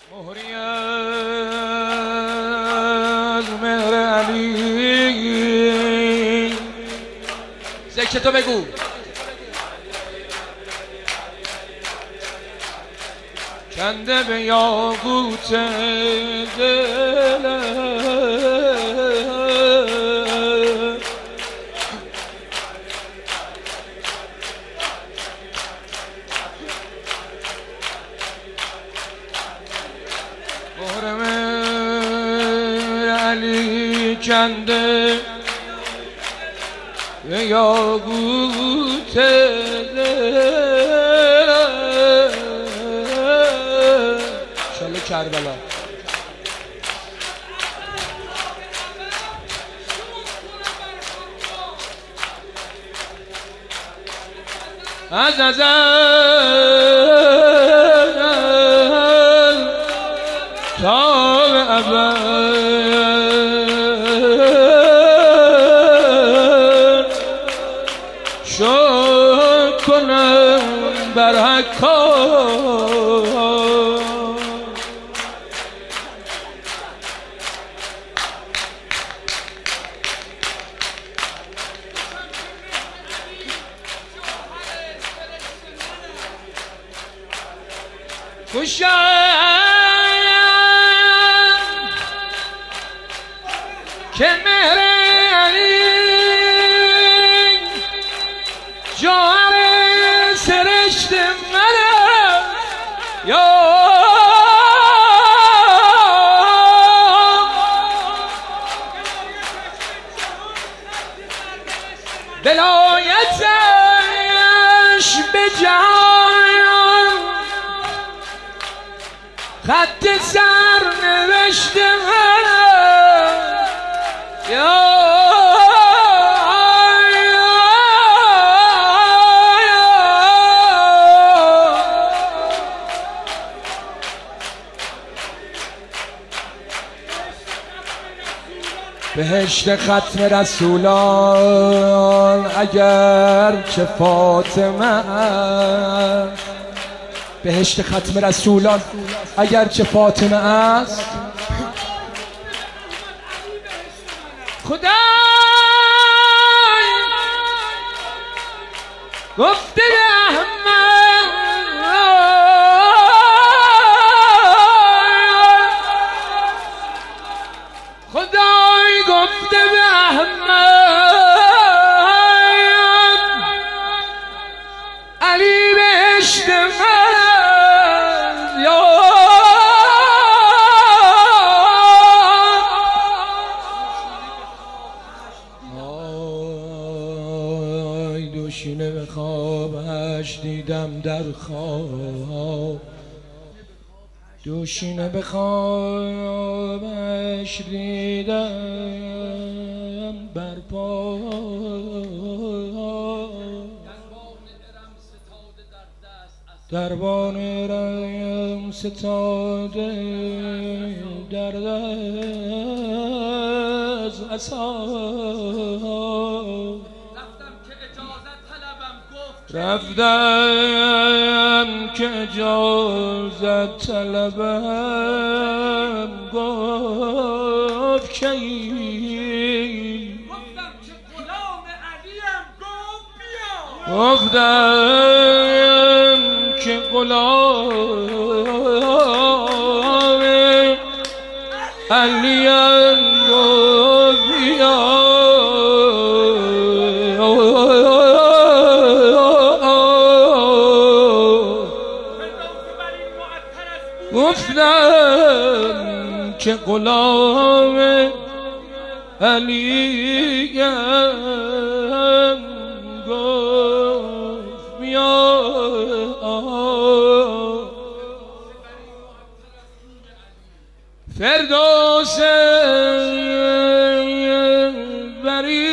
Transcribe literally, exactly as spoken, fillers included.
مهری از مهر علی ذکر تو بگو. کنده به یاقوت دل محرم علی کنده به یاقوت دل شاله کربلا. از ازل تا به ابد شکر کنم بر حکام. خوشم که مهر علی جوهر سرشت منه یا ولایتش به جهان خط سر نوشته منه یا بهشت ختم رسولان اگر چه فاطمه است، بهشت ختم رسولان اگر چه فاطمه است، خدای گفته احمد خدای گفته به احمد علی بهشت من یا آی دوشینه به خوابش دیدم در خواب، دوشینه به خوابش دیدم برپا، دربان ارم ستاده در دست عصا، رفتم که اجازت طلبم گفت که گفتم که غلام علیم گفت بیا، گفتم که غلام علیم گفت بیا، گفتم که غلام علیم گفت بیا، فردوس بری